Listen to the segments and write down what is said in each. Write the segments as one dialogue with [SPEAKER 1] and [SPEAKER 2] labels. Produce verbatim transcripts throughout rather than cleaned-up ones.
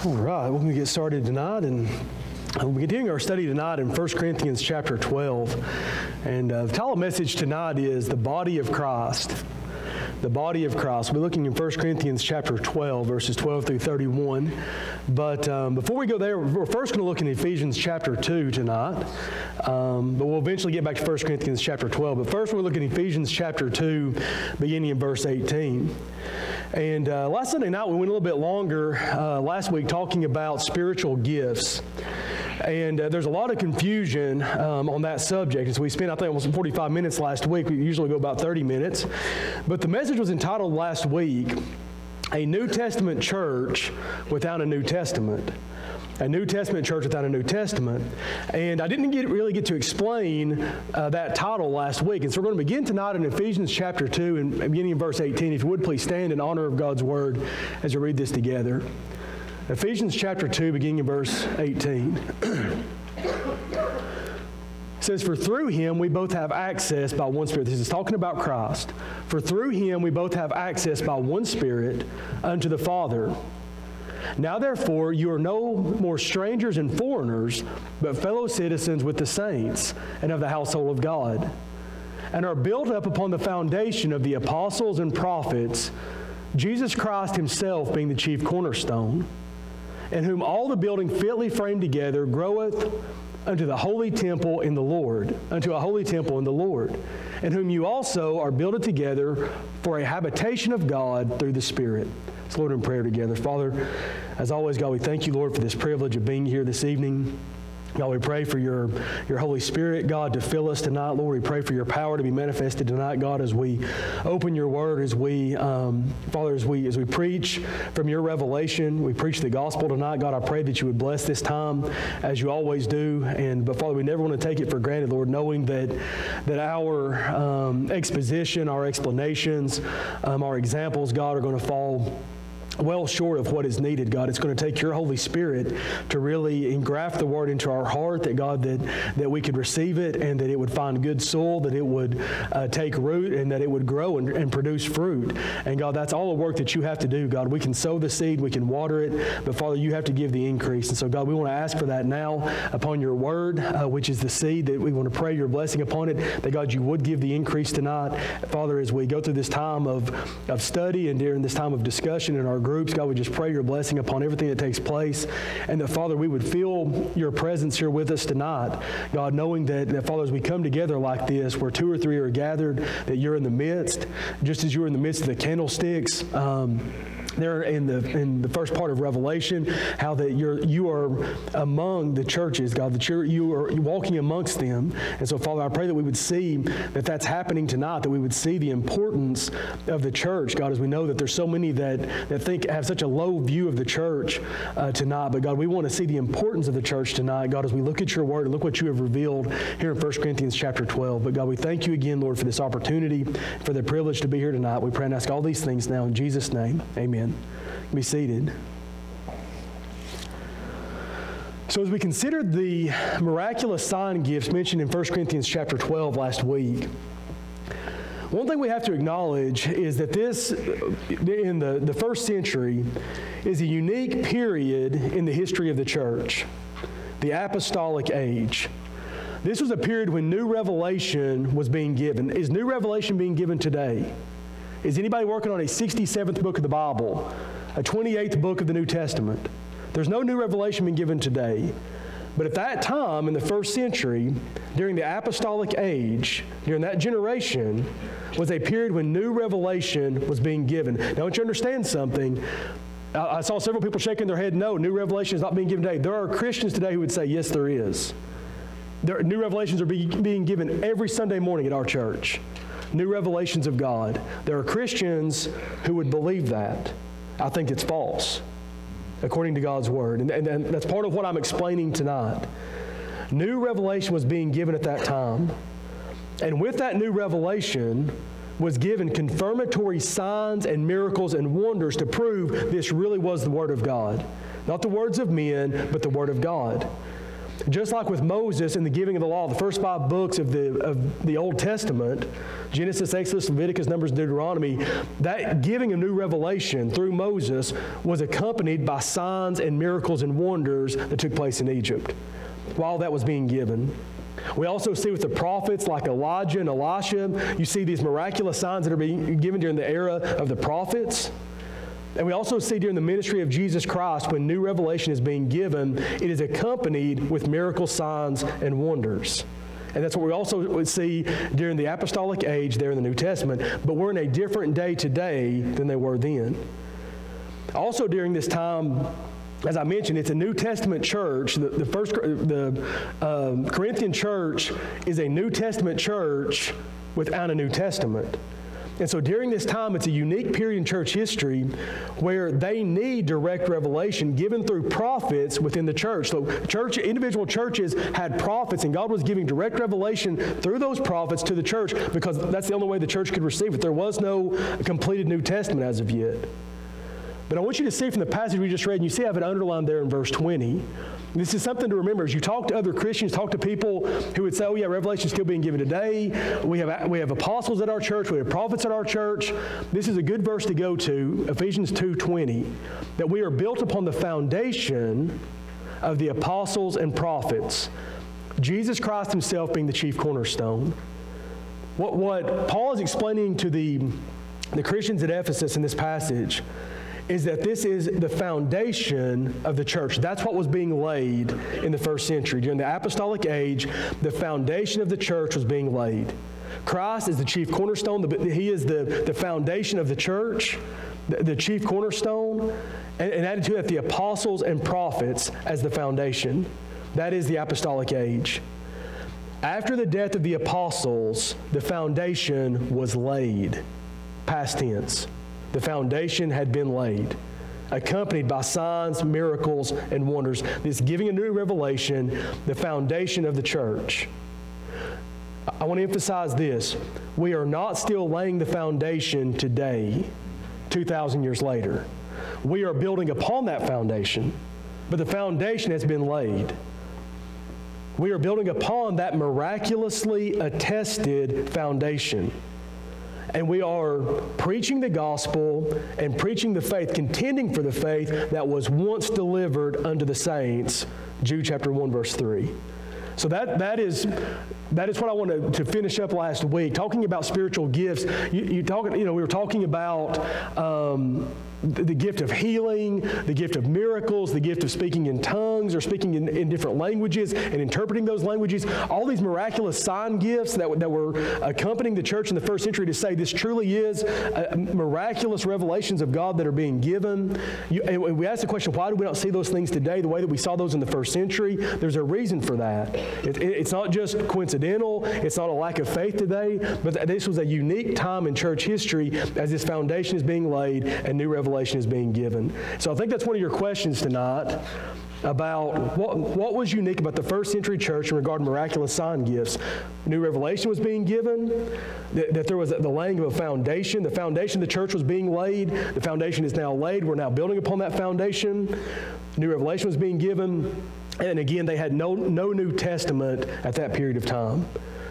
[SPEAKER 1] All right, we're going to get started tonight, and we're continuing our study tonight in First Corinthians chapter twelve. And uh, the title of the message tonight is The Body of Christ. The Body of Christ. We're looking in First Corinthians chapter twelve, verses twelve through thirty-one. But um, before we go there, we're first going to look in Ephesians chapter two tonight. Um, but we'll eventually get back to First Corinthians chapter twelve. But first we're looking at Ephesians chapter two, beginning in verse eighteen. And uh, last Sunday night we went a little bit longer uh, last week talking about spiritual gifts. And uh, there's a lot of confusion um, on that subject. And so we spent, I think, almost forty-five minutes last week. We usually go about thirty minutes. But the message was entitled last week, A New Testament Church Without a New Testament. A New Testament church without a New Testament. And I didn't get, really get to explain uh, that title last week. And so we're going to begin tonight in Ephesians chapter two, and beginning in verse eighteen. If you would, please stand in honor of God's Word as we read this together. Ephesians chapter two, beginning in verse eighteen. It says, For through Him we both have access by one Spirit. This is talking about Christ. For through Him we both have access by one Spirit unto the Father. Now therefore you are no more strangers and foreigners, but fellow citizens with the saints and of the household of God, and are built up upon the foundation of the apostles and prophets, Jesus Christ Himself being the chief cornerstone, in whom all the building fitly framed together groweth unto the holy temple in the Lord, unto a holy temple in the Lord, in whom you also are builded together for a habitation of God through the Spirit. Let's Lord in prayer together. Father, as always, God, we thank you, Lord, for this privilege of being here this evening. God, we pray for your, your Holy Spirit, God, to fill us tonight. Lord, we pray for your power to be manifested tonight, God, as we open your word, as we, um, Father, as we as we preach from your revelation, we preach the gospel tonight. God, I pray that you would bless this time as you always do. And but Father, we never want to take it for granted, Lord, knowing that that our um, exposition, our explanations, um, our examples, God, are going to fall well short of what is needed, God. It's going to take your Holy Spirit to really engraft the word into our heart, that God, that, that we could receive it and that it would find good soil, that it would uh, take root and that it would grow and, and produce fruit. And God, that's all the work that you have to do, God. We can sow the seed, we can water it, but Father, you have to give the increase. And so God, we want to ask for that now upon your word, uh, which is the seed, that we want to pray your blessing upon it, that God, you would give the increase tonight. Father, as we go through this time of, of study and during this time of discussion in our groups, God, we just pray your blessing upon everything that takes place, and that, Father, we would feel your presence here with us tonight, God, knowing that, that, Father, as we come together like this, where two or three are gathered, that you're in the midst, just as you were in the midst of the candlesticks, um, there in the in the first part of Revelation, how that you're you are among the churches, God, that you're you are walking amongst them. And so, Father, I pray that we would see that that's happening tonight, that we would see the importance of the church, God, as we know that there's so many that that think have such a low view of the church uh, tonight. But God, we want to see the importance of the church tonight, God, as we look at your word and look what you have revealed here in First Corinthians chapter twelve. But God, we thank you again, Lord, for this opportunity, for the privilege to be here tonight. We pray and ask all these things now in Jesus' name. Amen. Be seated. So as we considered the miraculous sign gifts mentioned in First Corinthians chapter twelve last week, one thing we have to acknowledge is that this, in the, the first century, is a unique period in the history of the church, the apostolic age. This was a period when new revelation was being given. Is new revelation being given today? Is anybody working on a sixty-seventh book of the Bible, a twenty-eighth book of the New Testament? There's no new revelation being given today. But at that time, in the first century, during the apostolic age, during that generation, was a period when new revelation was being given. Now, don't you understand something? I saw several people shaking their head, no, new revelation is not being given today. There are Christians today who would say, yes, there is. There, new revelations are be, being given every Sunday morning at our church. New revelations of God. There are Christians who would believe that. I think it's false, according to God's Word. And, and, and that's part of what I'm explaining tonight. New revelation was being given at that time. And with that new revelation was given confirmatory signs and miracles and wonders to prove this really was the Word of God. Not the words of men, but the Word of God. Just like with Moses and the giving of the law, the first five books of the, of the Old Testament, Genesis, Exodus, Leviticus, Numbers, Deuteronomy, that giving a new revelation through Moses was accompanied by signs and miracles and wonders that took place in Egypt while that was being given. We also see with the prophets like Elijah and Elisha, you see these miraculous signs that are being given during the era of the prophets. And we also see during the ministry of Jesus Christ, when new revelation is being given, it is accompanied with miracle signs and wonders. And that's what we also see during the apostolic age there in the New Testament. But we're in a different day today than they were then. Also during this time, as I mentioned, it's a New Testament church. The, the first, the um, Corinthian church is a New Testament church without a New Testament. And so during this time, it's a unique period in church history where they need direct revelation given through prophets within the church. So church, individual churches had prophets, and God was giving direct revelation through those prophets to the church because that's the only way the church could receive it. There was no completed New Testament as of yet. But I want you to see from the passage we just read, and you see I have it underlined there in verse twenty. This is something to remember. As you talk to other Christians, talk to people who would say, oh yeah, Revelation is still being given today. We have, we have apostles at our church. We have prophets at our church. This is a good verse to go to, Ephesians two twenty, that we are built upon the foundation of the apostles and prophets, Jesus Christ himself being the chief cornerstone. What, what Paul is explaining to the, the Christians at Ephesus in this passage is that this is the foundation of the church. That's what was being laid in the first century. During the apostolic age, the foundation of the church was being laid. Christ is the chief cornerstone. He is the, the foundation of the church, the, the chief cornerstone, and, and added to that the apostles and prophets as the foundation. That is the apostolic age. After the death of the apostles, the foundation was laid. Past tense. The foundation had been laid, accompanied by signs, miracles, and wonders. This giving a new revelation, the foundation of the church. I want to emphasize this. We are not still laying the foundation today, two thousand years later. We are building upon that foundation, but the foundation has been laid. We are building upon that miraculously attested foundation. And we are preaching the gospel and preaching the faith, contending for the faith that was once delivered unto the saints, Jude chapter one, verse three. So that, that, is, that is what I wanted to finish up last week, talking about spiritual gifts. You, you, talk, you know, we were talking about um, the, the gift of healing, the gift of miracles, the gift of speaking in tongues or speaking in, in different languages and interpreting those languages. All these miraculous sign gifts that, that were accompanying the church in the first century to say this truly is uh, miraculous revelations of God that are being given. You, and we ask the question, why do we not see those things today the way that we saw those in the first century? There's a reason for that. It, it, it's not just coincidental. It's not a lack of faith today, but this was a unique time in church history as this foundation is being laid and new revelation is being given. So I think that's one of your questions tonight about what, what was unique about the first century church in regard to miraculous sign gifts. New revelation was being given, that, that there was the laying of a foundation. The foundation of the church was being laid. The foundation is now laid. We're now building upon that foundation. New revelation was being given. And again, they had no, no New Testament at that period of time.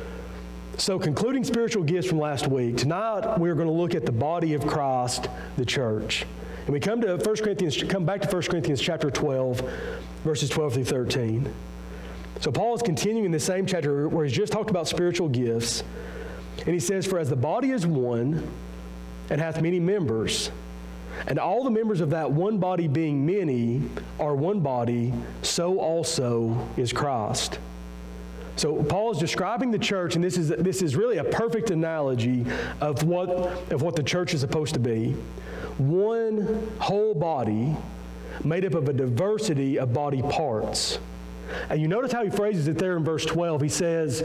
[SPEAKER 1] So concluding spiritual gifts from last week, tonight we're going to look at the body of Christ, the church. And we come to First Corinthians, come back to First Corinthians chapter twelve, verses twelve through thirteen. So Paul is continuing in the same chapter where he's just talked about spiritual gifts. And he says, for as the body is one and hath many members, and all the members of that one body being many are one body, so also is Christ. So Paul is describing the church, and this is this is really a perfect analogy of what of what the church is supposed to be. One whole body made up of a diversity of body parts. And you notice how he phrases it there in verse twelve. He says,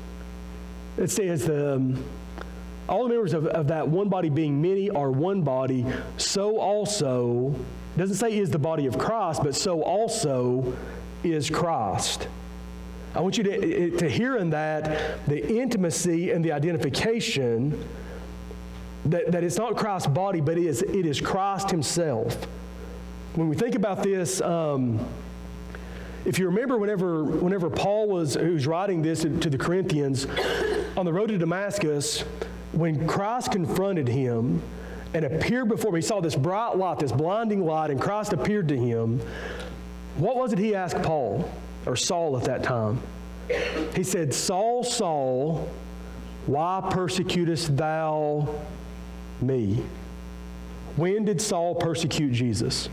[SPEAKER 1] it says, um, all the members of, of that one body being many are one body, so also, it doesn't say is the body of Christ, but so also is Christ. I want you to, to hear in that the intimacy and the identification that, that it's not Christ's body, but it is, it is Christ himself. When we think about this, um, If you remember, whenever, whenever Paul was, who was writing this to the Corinthians, on the road to Damascus, when Christ confronted him and appeared before him, he saw this bright light, this blinding light, and Christ appeared to him. What was it he asked Paul, or Saul at that time? He said, Saul, Saul, why persecutest thou me? When did Saul persecute Jesus?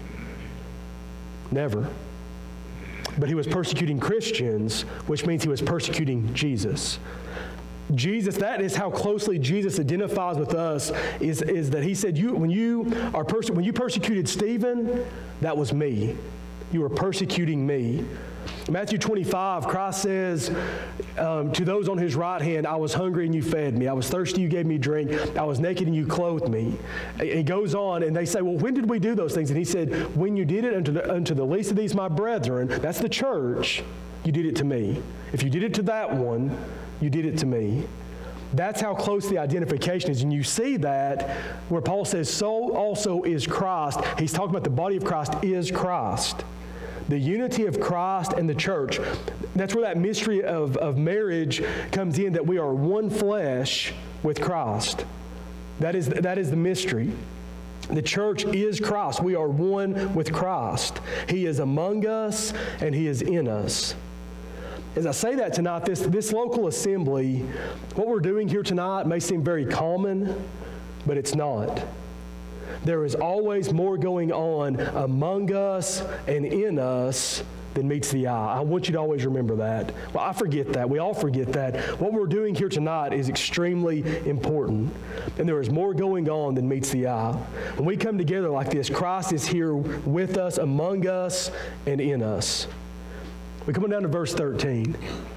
[SPEAKER 1] Never. But he was persecuting Christians, which means he was persecuting Jesus. Jesus, that is how closely Jesus identifies with us, is, is that he said, you, when, you are perse- when you persecuted Stephen, that was me. You were persecuting me. Matthew twenty-five, Christ says um, to those on his right hand, I was hungry and you fed me. I was thirsty, you gave me drink. I was naked and you clothed me. And he goes on and they say, well, when did we do those things? And he said, when you did it unto the, unto the least of these my brethren, that's the church, you did it to me. If you did it to that one, you did it to me. That's how close the identification is. And you see that where Paul says, so also is Christ. He's talking about the body of Christ is Christ. The unity of Christ and the church. That's where that mystery of, of marriage comes in, that we are one flesh with Christ. That is, that is the mystery. The church is Christ. We are one with Christ. He is among us and he is in us. As I say that tonight, this, this local assembly, what we're doing here tonight may seem very common, but it's not. There is always more going on among us and in us than meets the eye. I want you to always remember that. Well, I forget that. We all forget that. What we're doing here tonight is extremely important. And there is more going on than meets the eye. When we come together like this, Christ is here with us, among us, and in us. We come down to verse thirteen.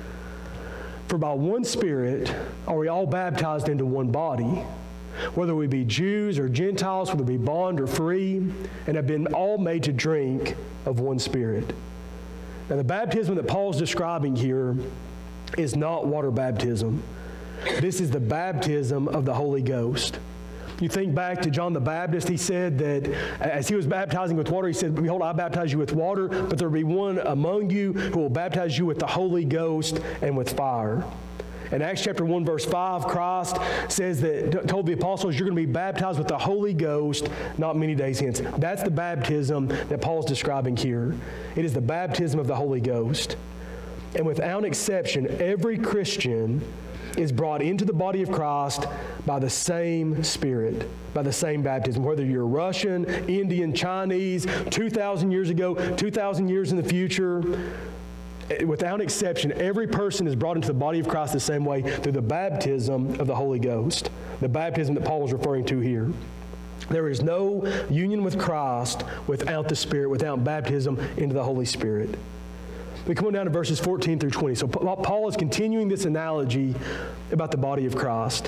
[SPEAKER 1] For by one Spirit are we all baptized into one body, whether we be Jews or Gentiles, whether we be bond or free, and have been all made to drink of one Spirit. Now, the baptism that Paul's describing here is not water baptism. This is the baptism of the Holy Ghost. You think back to John the Baptist, he said that as he was baptizing with water, he said, behold, I baptize you with water, but there will be one among you who will baptize you with the Holy Ghost and with fire. In Acts chapter one, verse five, Christ says that, told the apostles, you're going to be baptized with the Holy Ghost not many days hence. That's the baptism that Paul's describing here. It is the baptism of the Holy Ghost. And without exception, every Christian is brought into the body of Christ by the same Spirit, by the same baptism. Whether you're Russian, Indian, Chinese, two thousand years ago, two thousand years in the future, without exception, every person is brought into the body of Christ the same way through the baptism of the Holy Ghost, the baptism that Paul was referring to here. There is no union with Christ without the Spirit, without baptism into the Holy Spirit. We come on down to verses fourteen through twenty. So Paul is continuing this analogy about the body of Christ,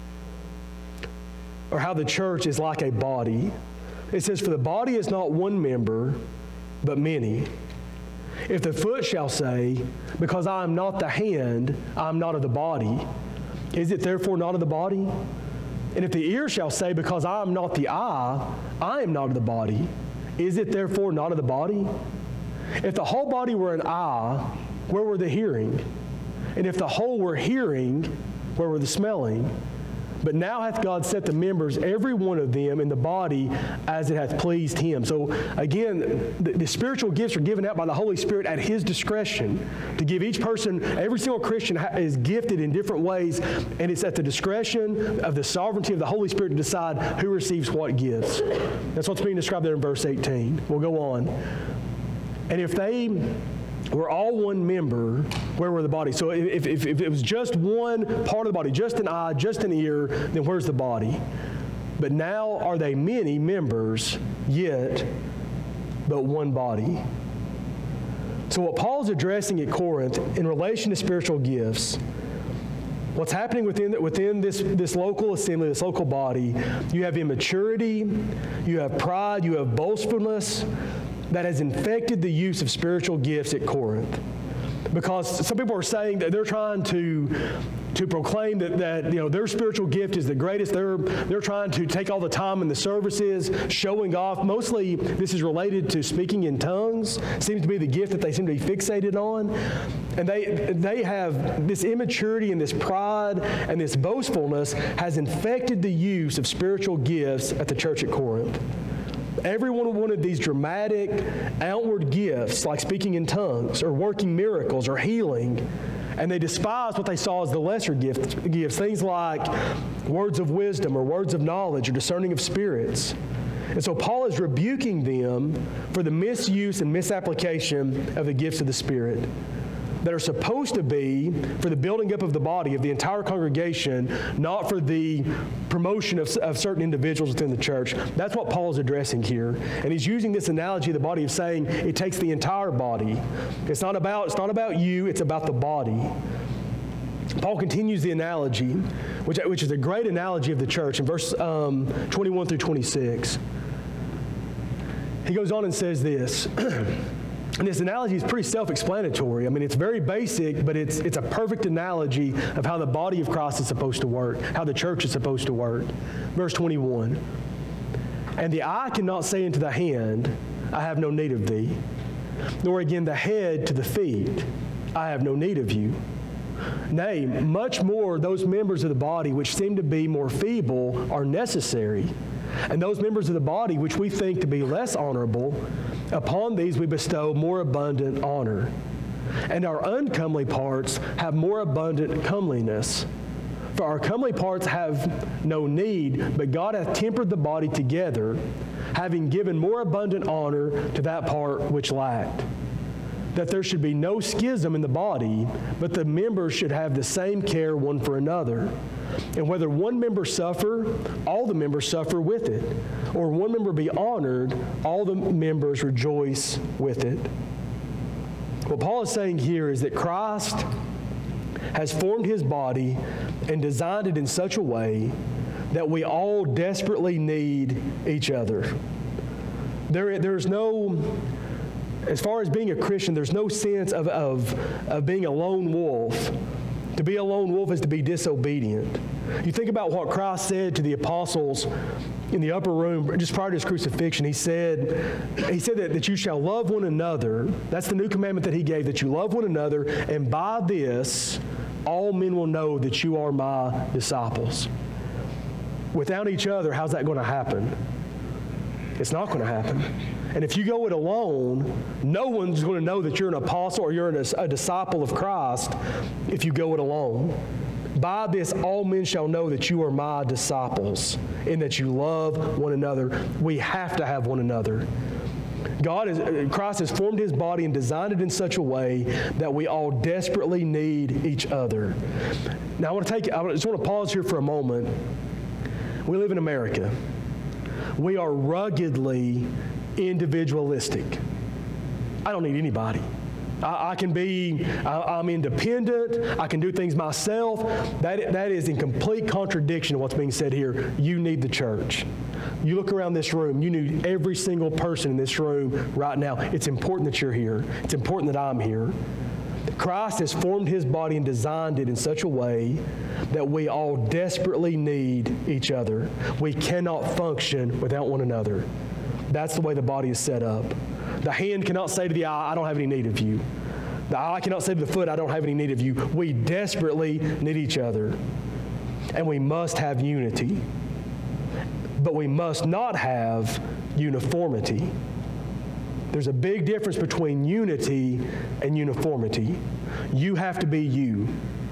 [SPEAKER 1] or how the church is like a body. It says, for the body is not one member, but many. If the foot shall say, because I am not the hand, I am not of the body, is it therefore not of the body? And if the ear shall say, because I am not the eye, I am not of the body, is it therefore not of the body? If the whole body were an eye, where were the hearing? And if the whole were hearing, where were the smelling? But now hath God set the members, every one of them, in the body as it hath pleased him. So again, the, the spiritual gifts are given out by the Holy Spirit at his discretion to give each person. Every single Christian is gifted in different ways, and it's at the discretion of the sovereignty of the Holy Spirit to decide who receives what gifts. That's what's being described there in verse eighteen. We'll go on. And if they were all one member, where were the body? So if, if, if it was just one part of the body, just an eye, just an ear, then where's the body? But now are they many members, yet but one body. So what Paul's addressing at Corinth in relation to spiritual gifts, what's happening within, within this, this local assembly, this local body, you have immaturity, you have pride, you have boastfulness, that has infected the use of spiritual gifts at Corinth. Because some people are saying that they're trying to to proclaim that, that you know their spiritual gift is the greatest. They're they're trying to take all the time in the services, showing off. Mostly this is related to speaking in tongues. Seems to be the gift that they seem to be fixated on. And they they have this immaturity and this pride and this boastfulness has infected the use of spiritual gifts at the church at Corinth. Everyone wanted these dramatic outward gifts like speaking in tongues or working miracles or healing. And they despised what they saw as the lesser gift, gifts, things like words of wisdom or words of knowledge or discerning of spirits. And so Paul is rebuking them for the misuse and misapplication of the gifts of the Spirit that are supposed to be for the building up of the body of the entire congregation, not for the promotion of, of certain individuals within the church. That's what Paul is addressing here. And he's using this analogy of the body of saying it takes the entire body. It's not about, it's not about you, it's about the body. Paul continues the analogy, which, which is a great analogy of the church, in verse um, twenty-one through twenty-six. He goes on and says this. And this analogy is pretty self-explanatory. I mean, it's very basic, but it's it's a perfect analogy of how the body of Christ is supposed to work, how the church is supposed to work. Verse twenty-one, and the eye cannot say unto the hand, I have no need of thee, nor again the head to the feet, I have no need of you. Nay, much more those members of the body which seem to be more feeble are necessary. And those members of the body which we think to be less honorable, upon these we bestow more abundant honor. And our uncomely parts have more abundant comeliness. For our comely parts have no need, but God hath tempered the body together, having given more abundant honor to that part which lacked. That there should be no schism in the body, but the members should have the same care one for another. And whether one member suffer, all the members suffer with it. Or one member be honored, all the members rejoice with it. What Paul is saying here is that Christ has formed his body and designed it in such a way that we all desperately need each other. There, there's no... As far as being a Christian, there's no sense of, of, of being a lone wolf. To be a lone wolf is to be disobedient. You think about what Christ said to the apostles in the upper room just prior to his crucifixion. He said, he said that, that you shall love one another. That's the new commandment that he gave, that you love one another. And by this, all men will know that you are my disciples. Without each other, how's that going to happen? It's not going to happen. And if you go it alone, no one's going to know that you're an apostle or you're a, a disciple of Christ if you go it alone. By this, all men shall know that you are my disciples and that you love one another. We have to have one another. God is, Christ has formed his body and designed it in such a way that we all desperately need each other. Now, I want to take, I just want to pause here for a moment. We live in America. We are ruggedly individualistic. I don't need anybody. I, I can be, I, I'm independent. I can do things myself. That, that is in complete contradiction to what's being said here. You need the church. You look around this room, you need every single person in this room right now. It's important that you're here. It's important that I'm here. Christ has formed his body and designed it in such a way that we all desperately need each other. We cannot function without one another. That's the way the body is set up. The hand cannot say to the eye, I don't have any need of you. The eye cannot say to the foot, I don't have any need of you. We desperately need each other. And we must have unity. But we must not have uniformity. There's a big difference between unity and uniformity. You have to be you.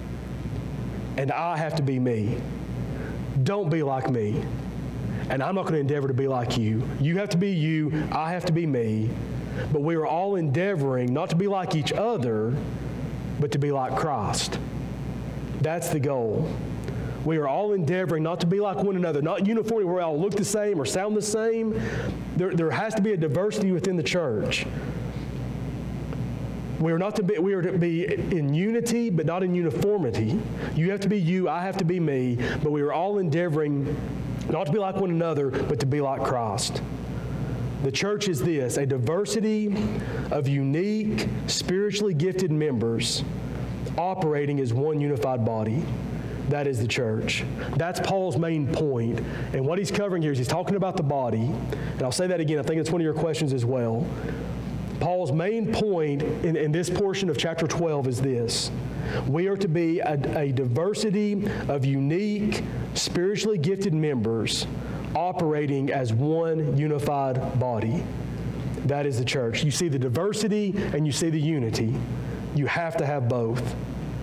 [SPEAKER 1] And I have to be me. Don't be like me. And I'm not going to endeavor to be like you. You have to be you. I have to be me. But we are all endeavoring not to be like each other, but to be like Christ. That's the goal. We are all endeavoring not to be like one another, not uniformly where we all look the same or sound the same. There, there has to be a diversity within the church. We are not to be, we are to be in unity, but not in uniformity. You have to be you, I have to be me, but we are all endeavoring not to be like one another, but to be like Christ. The church is this, a diversity of unique, spiritually gifted members operating as one unified body. That is the church. That's Paul's main point. And what he's covering here is he's talking about the body. And I'll say that again. I think it's one of your questions as well. Paul's main point in, in this portion of chapter twelve is this. We are to be a, a diversity of unique, spiritually gifted members operating as one unified body. That is the church. You see the diversity and you see the unity. You have to have both.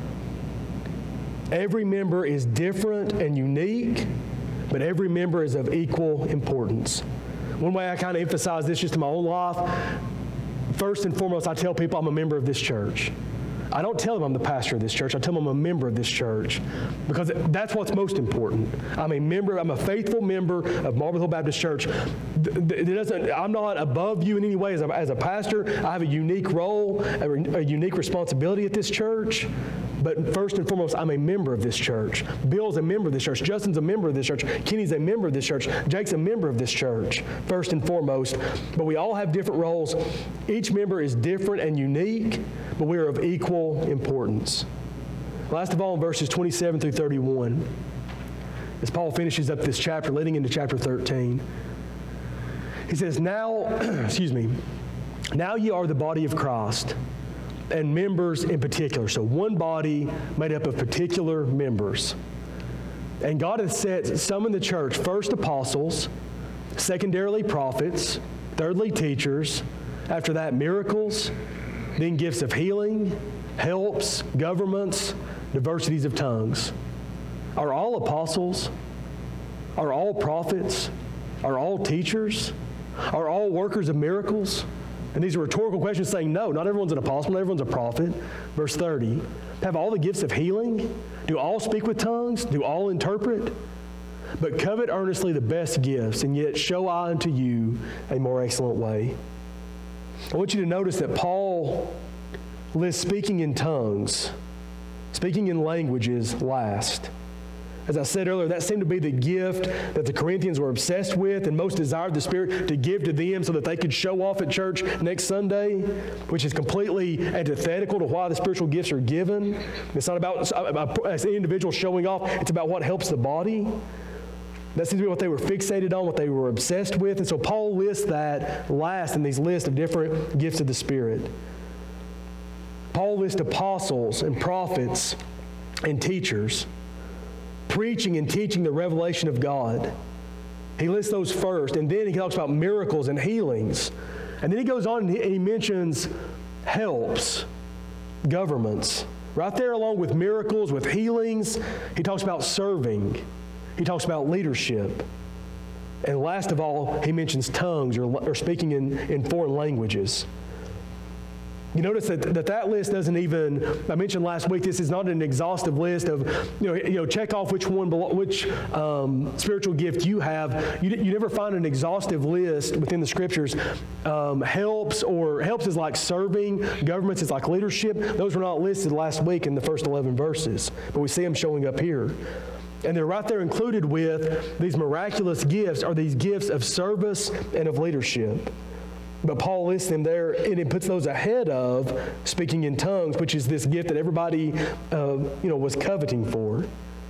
[SPEAKER 1] Every member is different and unique, but every member is of equal importance. One way I kind of emphasize this just in my own life, first and foremost, I tell people I'm a member of this church. I don't tell them I'm the pastor of this church. I tell them I'm a member of this church because that's what's most important. I'm a member. I'm a faithful member of Marble Hill Baptist Church. It doesn't, I'm not above you in any way as a, as a pastor. I have a unique role, a, a unique responsibility at this church. But first and foremost, I'm a member of this church. Bill's a member of this church. Justin's a member of this church. Kenny's a member of this church. Jake's a member of this church, first and foremost. But we all have different roles. Each member is different and unique, but we are of equal importance. Last of all, in verses twenty-seven through thirty-one, as Paul finishes up this chapter, leading into chapter thirteen, he says, Now, excuse me, now ye are the body of Christ, and members in particular. So one body made up of particular members. And God has set some in the church, first apostles, secondarily prophets, thirdly teachers, after that miracles, then gifts of healing, helps, governments, diversities of tongues. Are all apostles? Are all prophets? Are all teachers? Are all workers of miracles? And these are rhetorical questions saying, no, not everyone's an apostle, not everyone's a prophet. Verse thirty, have all the gifts of healing? Do all speak with tongues? Do all interpret? But covet earnestly the best gifts, and yet show I unto you a more excellent way. I want you to notice that Paul lists speaking in tongues, speaking in languages last. As I said earlier, that seemed to be the gift that the Corinthians were obsessed with and most desired the Spirit to give to them so that they could show off at church next Sunday, which is completely antithetical to why the spiritual gifts are given. It's not about an individual showing off. It's about what helps the body. That seems to be what they were fixated on, what they were obsessed with. And so Paul lists that last in these lists of different gifts of the Spirit. Paul lists apostles and prophets and teachers, preaching and teaching the revelation of God. He lists those first, and then he talks about miracles and healings. And then he goes on and he mentions helps, governments. Right there along with miracles, with healings, he talks about serving. He talks about leadership. And last of all, he mentions tongues or, or speaking in, in foreign languages. You notice that, that that list doesn't even, I mentioned last week, this is not an exhaustive list of, you know, you know check off which one, which um, spiritual gift you have. You, you never find an exhaustive list within the Scriptures. Um, helps or helps is like serving, governments is like leadership. Those were not listed last week in the first eleven verses, but we see them showing up here. And they're right there included with these miraculous gifts, are these gifts of service and of leadership. But Paul lists them there, and it puts those ahead of speaking in tongues, which is this gift that everybody, uh, you know, was coveting for.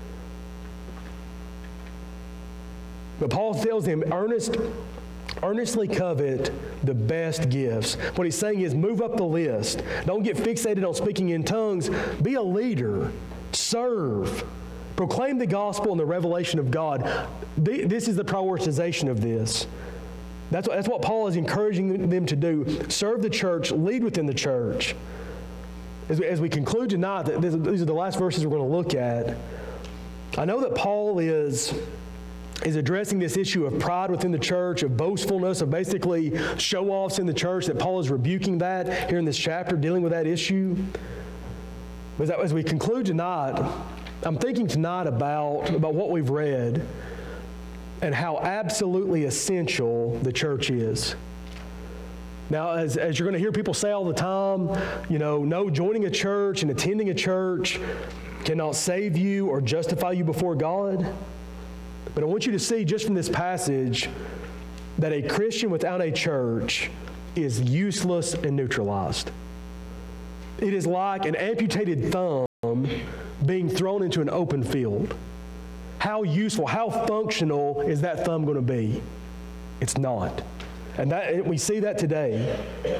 [SPEAKER 1] But Paul tells them, earnest, earnestly covet the best gifts. What he's saying is, move up the list. Don't get fixated on speaking in tongues. Be a leader. Serve. Proclaim the gospel and the revelation of God. This is the prioritization of this. That's what, that's what Paul is encouraging them to do. Serve the church, lead within the church. As we, as we conclude tonight, this, these are the last verses we're going to look at. I know that Paul is, is addressing this issue of pride within the church, of boastfulness, of basically show-offs in the church, that Paul is rebuking that here in this chapter, dealing with that issue. As, as we conclude tonight, I'm thinking tonight about, about what we've read and how absolutely essential the church is. Now, as, as you're going to hear people say all the time, you know, no, joining a church and attending a church cannot save you or justify you before God. But I want you to see just from this passage that a Christian without a church is useless and neutralized. It is like an amputated thumb being thrown into an open field. How useful, how functional is that thumb going to be? It's not. And that we see that today.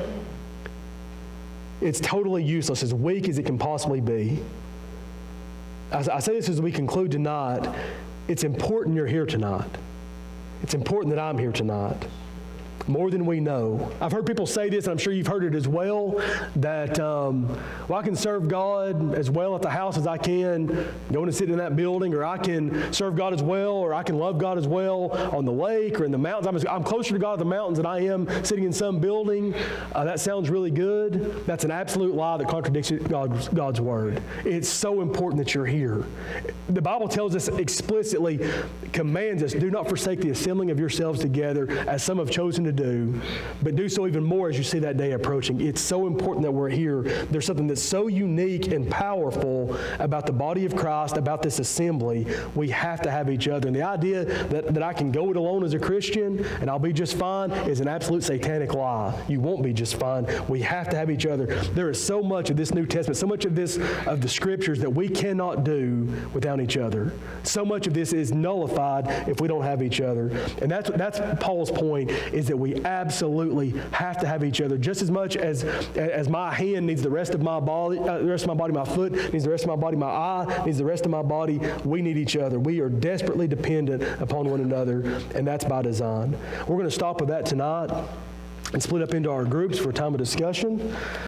[SPEAKER 1] It's totally useless, as weak as it can possibly be. I, I say this as we conclude tonight. It's important you're here tonight. It's important that I'm here tonight. More than we know. I've heard people say this, and I'm sure you've heard it as well, that, um, well, I can serve God as well at the house as I can going and sitting in that building, or I can serve God as well, or I can love God as well on the lake or in the mountains. I'm, as, I'm closer to God in the mountains than I am sitting in some building. Uh, that sounds really good. That's an absolute lie that contradicts God's, God's Word. It's so important that you're here. The Bible tells us explicitly, commands us, do not forsake the assembling of yourselves together, as some have chosen to do, but do so even more as you see that day approaching. It's so important that we're here. There's something that's so unique and powerful about the body of Christ, about this assembly. We have to have each other. And the idea that, that I can go it alone as a Christian and I'll be just fine is an absolute satanic lie. You won't be just fine. We have to have each other. There is so much of this New Testament, so much of this, of the Scriptures that we cannot do without each other. So much of this is nullified if we don't have each other. And that's, that's Paul's point, is that we absolutely have to have each other just as much as as my hand needs the rest of my body, uh, the rest of my body, my foot needs the rest of my body, my eye needs the rest of my body. We need each other. We are desperately dependent upon one another, and that's by design. We're going to stop with that tonight and split up into our groups for a time of discussion.